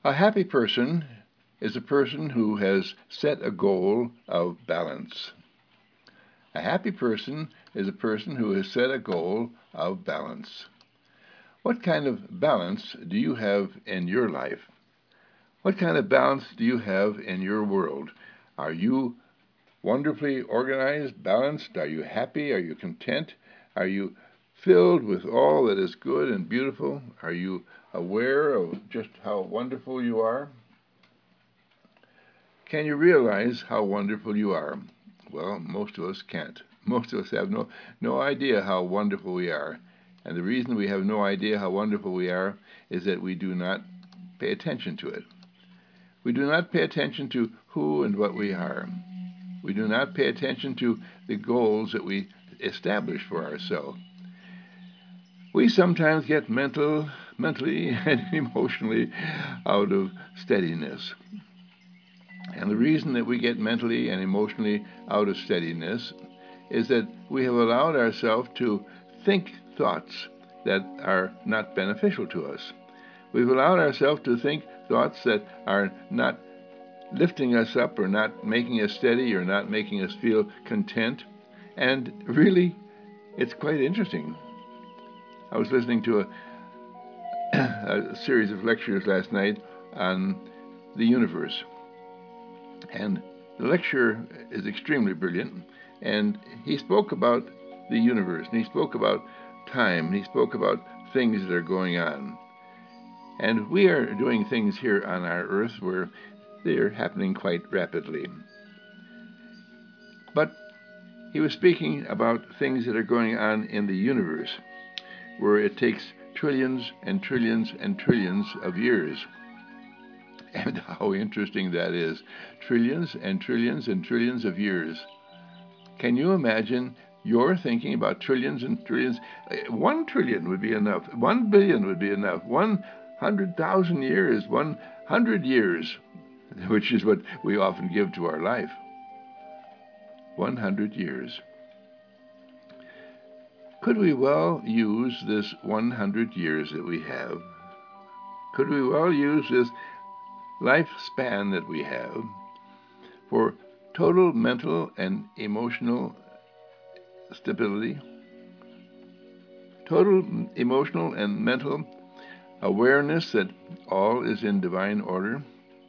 A happy person is a person who has set a goal of balance. A happy person is a person who has set a goal of balance. What kind of balance do you have in your life? What kind of balance do you have in your world? Are you wonderfully organized, balanced? Are you happy? Are you content? Are you filled with all that is good and beautiful? Are you aware of just how wonderful you are? Can you realize how wonderful you are? Well, most of us can't. Most of us have no idea how wonderful we are. And the reason we have no idea how wonderful we are is that we do not pay attention to it. We do not pay attention to who and what we are. We do not pay attention to the goals that we establish for ourselves. We sometimes get mentally and emotionally out of steadiness. And the reason that we get mentally and emotionally out of steadiness is that we have allowed ourselves to think thoughts that are not beneficial to us. We've allowed ourselves to think thoughts that are not lifting us up or not making us steady or not making us feel content. And really, it's quite interesting. I was listening to a series of lectures last night on the universe. And the lecturer is extremely brilliant. And he spoke about the universe, and he spoke about time, and he spoke about things that are going on. And we are doing things here on our earth where they are happening quite rapidly. But he was speaking about things that are going on in the universe, where it takes trillions and trillions and trillions of years. And how interesting that is. Trillions and trillions and trillions of years. Can you imagine you're thinking about trillions and trillions? 1 trillion would be enough. 1 billion would be enough. 100,000 years, 100 years, which is what we often give to our life. 100 years. Could we well use this 100 years that we have? Could we well use this lifespan that we have for total mental and emotional stability, total emotional and mental awareness that all is in divine order?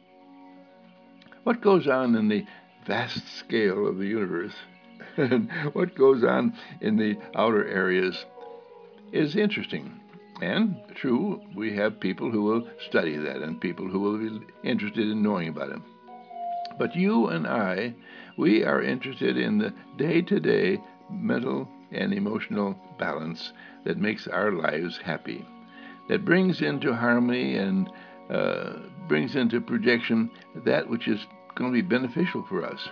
What goes on in the vast scale of the universe and what goes on in the outer areas is interesting. And true, we have people who will study that and people who will be interested in knowing about it. But you and I, we are interested in the day-to-day mental and emotional balance that makes our lives happy, that brings into harmony and brings into projection that which is going to be beneficial for us.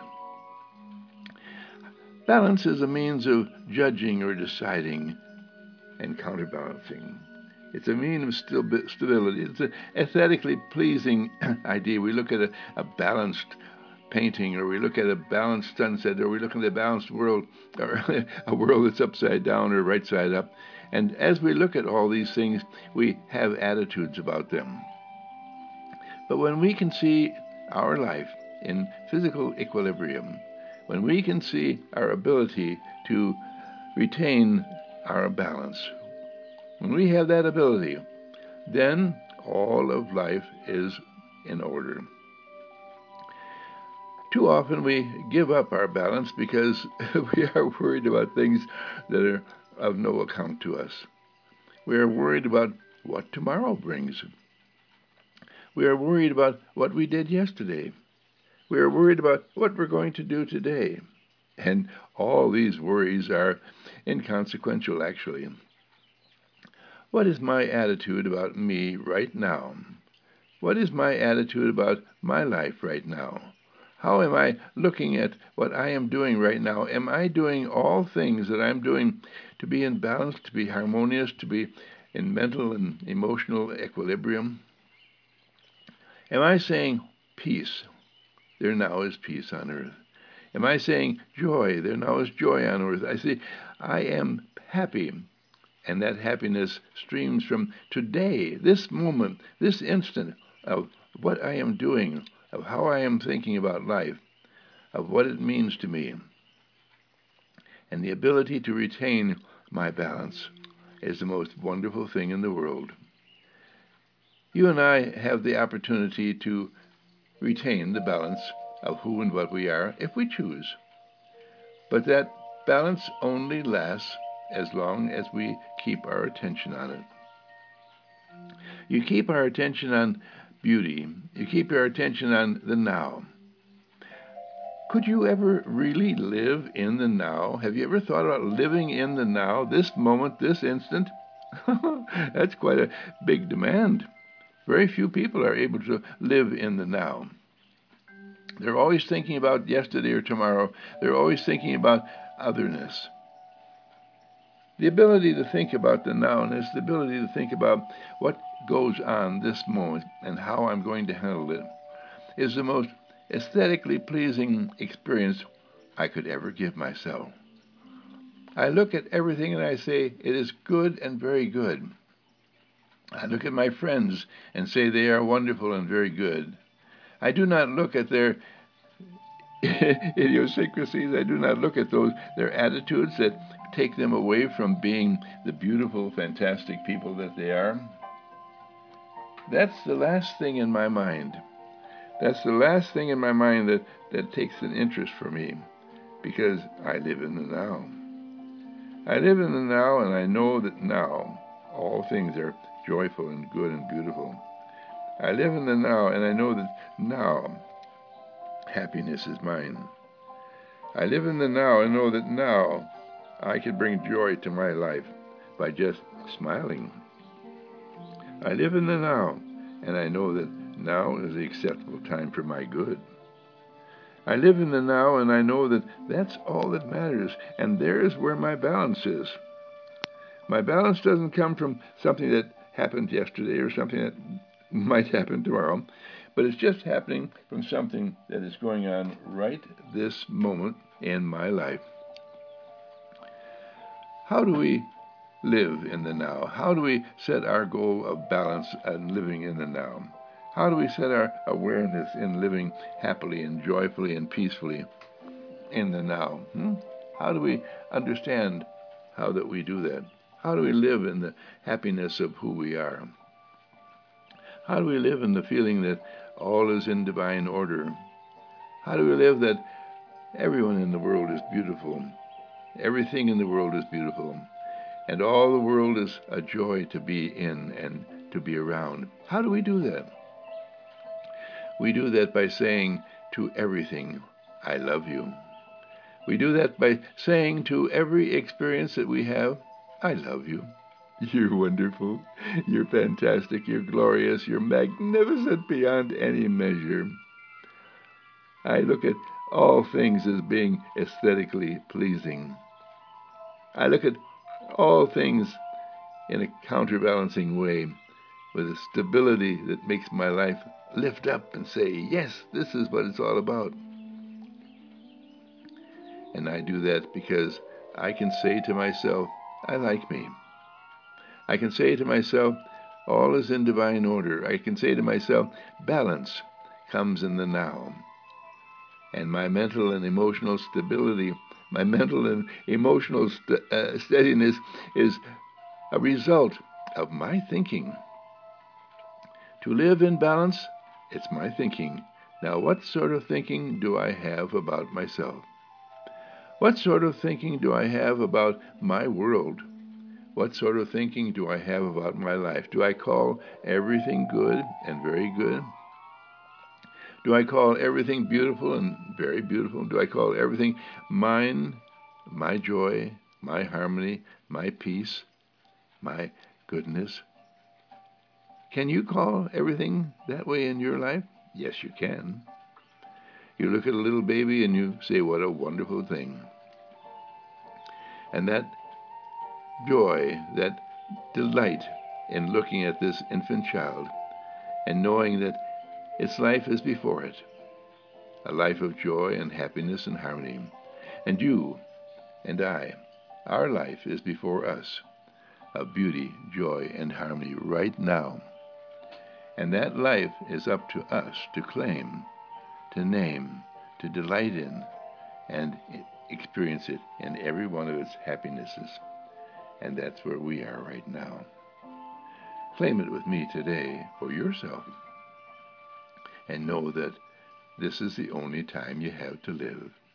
Balance is a means of judging or deciding and counterbalancing. It's a means of stability. It's an aesthetically pleasing idea. We look at a balanced painting, or we look at a balanced sunset, or we look at a balanced world, or a world that's upside down or right side up. And as we look at all these things, we have attitudes about them. But when we can see our life in physical equilibrium, when we can see our ability to retain our balance, when we have that ability, then all of life is in order. Too often we give up our balance because we are worried about things that are of no account to us. We are worried about what tomorrow brings. We are worried about what we did yesterday. We are worried about what we're going to do today. And all these worries are inconsequential, actually. What is my attitude about me right now? What is my attitude about my life right now? How am I looking at what I am doing right now? Am I doing all things that I'm doing to be in balance, to be harmonious, to be in mental and emotional equilibrium? Am I saying peace? There now is peace on earth. Am I saying joy? There now is joy on earth. I say, I am happy. And that happiness streams from today, this moment, this instant of what I am doing, of how I am thinking about life, of what it means to me. And the ability to retain my balance is the most wonderful thing in the world. You and I have the opportunity to retain the balance of who and what we are if we choose. But that balance only lasts as long as we keep our attention on it. You keep our attention on beauty. You keep your attention on the now. Could you ever really live in the now? Have you ever thought about living in the now, this moment, this instant? That's quite a big demand. Very few people are able to live in the now. They're always thinking about yesterday or tomorrow. They're always thinking about otherness. The ability to think about the nowness, the ability to think about what goes on this moment and how I'm going to handle it, is the most aesthetically pleasing experience I could ever give myself. I look at everything and I say, it is good and very good. I look at my friends and say they are wonderful and very good. I do not look at their idiosyncrasies. I do not look at their attitudes that take them away from being the beautiful, fantastic people that they are. That's the last thing in my mind. That's the last thing in my mind that takes an interest for me, because I live in the now. I live in the now, and I know that now all things are joyful and good and beautiful. I live in the now, and I know that now happiness is mine. I live in the now and know that now I can bring joy to my life by just smiling. I live in the now, and I know that now is the acceptable time for my good. I live in the now, and I know that that's all that matters, and there's where my balance is. My balance doesn't come from something that happened yesterday or something that might happen tomorrow, but it's just happening from something that is going on right this moment in my life. How do we live in the now? How do we set our goal of balance and living in the now? How do we set our awareness in living happily and joyfully and peacefully in the now? How do we understand how that we do that? How do we live in the happiness of who we are? How do we live in the feeling that all is in divine order? How do we live that everyone in the world is beautiful? Everything in the world is beautiful. And all the world is a joy to be in and to be around. How do we do that? We do that by saying to everything, I love you. We do that by saying to every experience that we have, I love you. You're wonderful. You're fantastic. You're glorious. You're magnificent beyond any measure. I look at all things as being aesthetically pleasing. I look at all things in a counterbalancing way, with a stability that makes my life lift up and say, yes, this is what it's all about. And I do that because I can say to myself, I like me. I can say to myself, all is in divine order. I can say to myself, balance comes in the now. And my mental and emotional stability, my mental and emotional steadiness is a result of my thinking. To live in balance, it's my thinking. Now, what sort of thinking do I have about myself? What sort of thinking do I have about my world? What sort of thinking do I have about my life? Do I call everything good and very good? Do I call everything beautiful and very beautiful? Do I call everything mine, my joy, my harmony, my peace, my goodness? Can you call everything that way in your life? Yes, you can. You look at a little baby and you say, what a wonderful thing. And that joy, that delight in looking at this infant child and knowing that its life is before it, a life of joy and happiness and harmony. And you and I, our life is before us, of beauty, joy, and harmony right now. And that life is up to us to claim, to name, to delight in, and experience it in every one of its happinesses. And that's where we are right now. Claim it with me today for yourself, and know that this is the only time you have to live.